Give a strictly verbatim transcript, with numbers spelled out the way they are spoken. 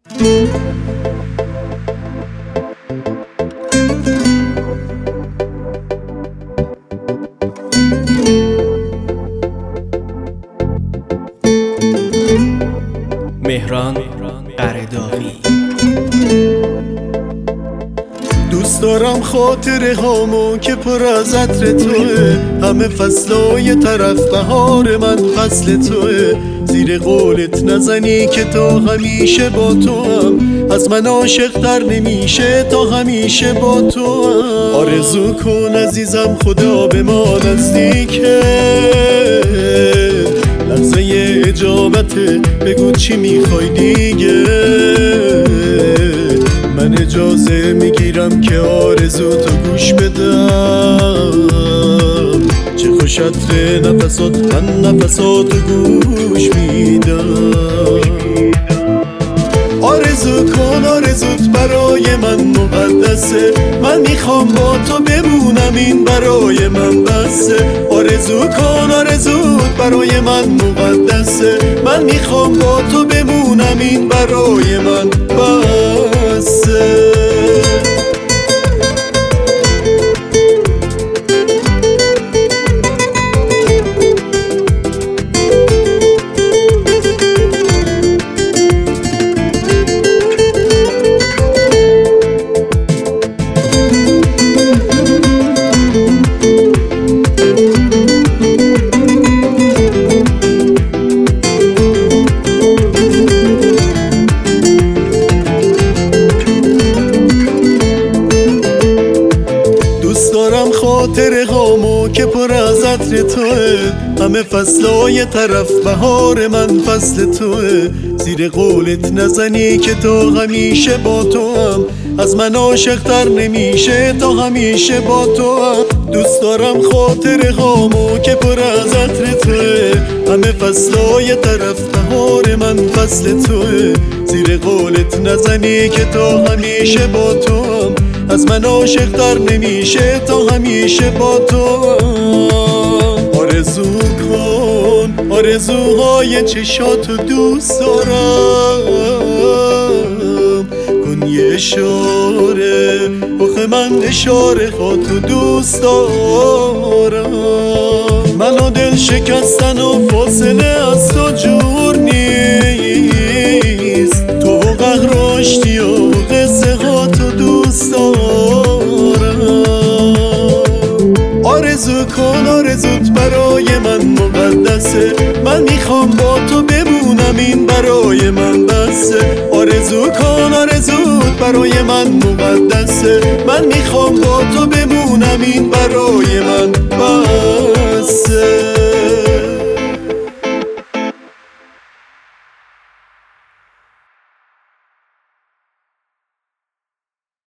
مهران قرداغی. دوست دارم خاطره هامو که پر از عطر توه، همه فصلای طرف بهار من فصل توه. زیر قولت نزنی که تا همیشه با تو هم، از من عاشق تر نمیشه تا همیشه با تو هم. آرزو کن عزیزم خدا به ما نزدیکه، لحظه اجابته بگو چی میخوای دیگه. من اجازه میگیرم که آرزو تو گوش بدم، چه خوش عطر نفسات من نفساتو گوش میدم. آرزو کن آرزوت برای من مقدسه، من میخوام با تو بمونم این برای من بسه. آرزو کن آرزوت برای من مقدسه، من میخوام با تو بمونم این برای من بسه. خاطره هامو که پر از عطر توه، همه فصلای طرف بهار من فصل توه. زیر قولت نزنی که تا همیشه با تو هم، از من عاشق تر نمیشه تا همیشه با تو هم. دوست دارم خاطره هامو که پر از عطر توه، همه فصلای طرف بهار من فصل توه. زیر قولت نزنی که تا همیشه با تو هم، از من عاشق تر نمیشه تا همیشه با تو. آرزو کن آرزوهای چشاتو دوست دارم، کن یه اشاره بخ من اشاره خاطو دوست دارم. منو دل شکستن و فاصله از تو جور نیست، تو و قهر آشتی و قصه هاتو دوست دارم. آرزو کن آرزوت برای من مقدسه، من میخوام با تو بمونم این برای من بسه. آرزو کن آرزوت برای من مقدسه، من میخوام با تو بمونم این برای من بسه.